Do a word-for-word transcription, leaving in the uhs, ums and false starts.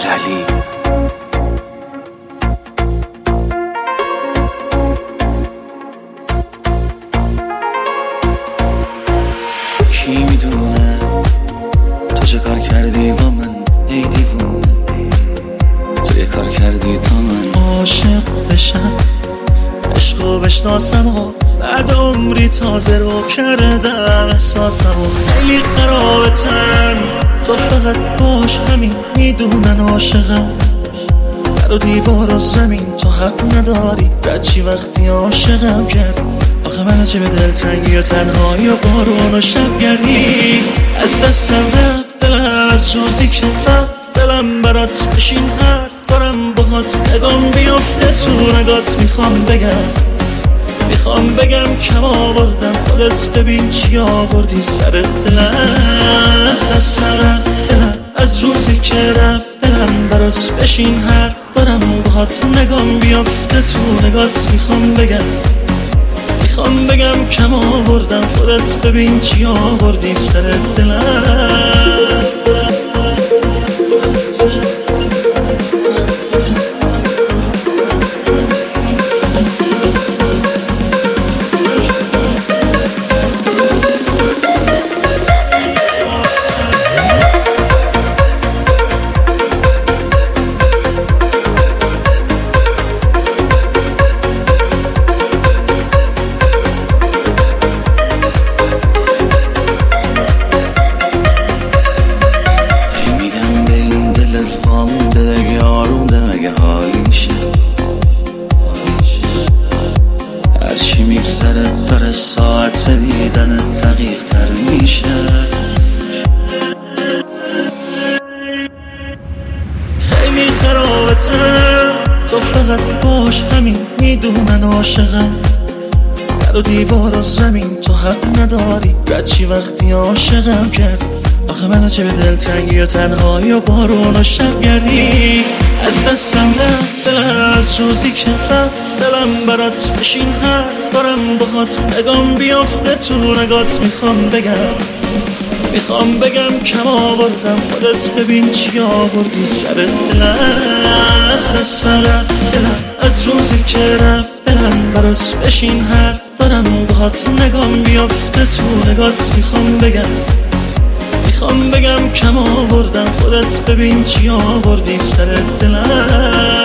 امیرعلی. کی میدونه تو چه کار کردی با من ای دیوونه، تو یه کار کردی تا من عاشق بشم، عشقو بشناسم و بعد عمری تازه رو کردم احساسم و خیلی خرابتم. تو فقط باش همین میدونن عاشقم، در و دیوار و زمین تو حق نداری رچی وقتی عاشقم کردی. آخه من چه به دلتنگی و تنهایی و بارون و شبگردی از دستم رفت دلم، از روزی که رفت دلم برات بشین حرف دارم باهات نگام بیفته تو نگات. میخوام بگم میخوام بگم کم آوردم، خودت ببین چی آوردی سر دلم. از دستم رفت دلم، از روزی که رفت دلم برات بشین حرف دارم باهات نگام بیفته تو نگات. میخوام بگم میخوام بگم کم آوردم، خودت ببین چی آوردی سر دلم. هرچی میگذره داره ساعت دیدن دقیق تر میشه. خیلی خرابتم، تو فقط باش همین میدونن عاشقم، در و دیوار و زمین تو حق نداری رچی وقتی عاشقم کردی. آخه من چه به دلتنگی و تنهایی و بارون و شبگردی از دستم رفت دلم، از روزی که رفت دلم برات بشین حرف دارم باهات نگام بیفته تو نگات. میخوام بگم میخوام بگم کم آوردم، خودت ببین چی آوردی سر دلم. از دستم رفت دلم، از روزی که رفت دلم برات بشین حرف دارم باهات نگام بیفته تو نگات. میخوام بگم میخوام بگم کم آوردم، خودت ببین چی آوردی سر دلم.